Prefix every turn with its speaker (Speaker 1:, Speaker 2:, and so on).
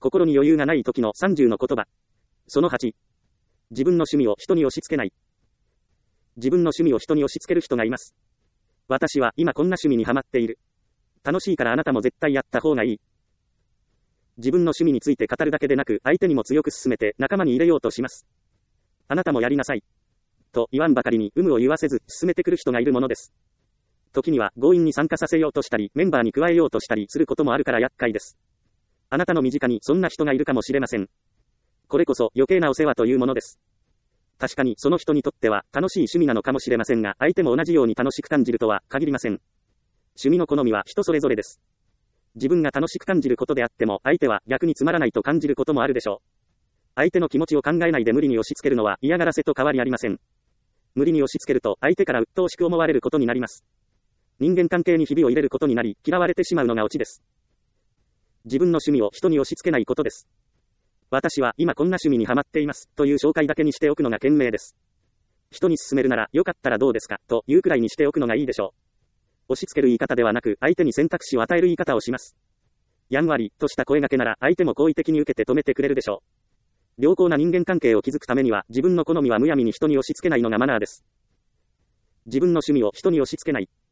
Speaker 1: 心に余裕がない時の30の言葉。その8。自分の趣味を人に押し付けない。自分の趣味を人に押し付ける人がいます。私は今こんな趣味にハマっている。楽しいからあなたも絶対やった方がいい。自分の趣味について語るだけでなく、相手にも強く勧めて仲間に入れようとします。あなたもやりなさい。と言わんばかりに有無を言わせず進めてくる人がいるものです。時には強引に参加させようとしたり、メンバーに加えようとしたりすることもあるから厄介です。あなたの身近にそんな人がいるかもしれません。これこそ余計なお世話というものです。確かにその人にとっては楽しい趣味なのかもしれませんが、相手も同じように楽しく感じるとは限りません。趣味の好みは人それぞれです。自分が楽しく感じることであっても、相手は逆につまらないと感じることもあるでしょう。相手の気持ちを考えないで無理に押し付けるのは嫌がらせと変わりありません。無理に押し付けると相手から鬱陶しく思われることになります。人間関係にひびを入れることになり、嫌われてしまうのがオチです。自分の趣味を人に押し付けないことです。私は今こんな趣味にハマっていますという紹介だけにしておくのが賢明です。人に勧めるならよかったらどうですかというくらいにしておくのがいいでしょう。押し付ける言い方ではなく、相手に選択肢を与える言い方をします。やんわりとした声掛けなら相手も好意的に受けて止めてくれるでしょう。良好な人間関係を築くためには、自分の好みはむやみに人に押し付けないのがマナーです。自分の趣味を人に押し付けない。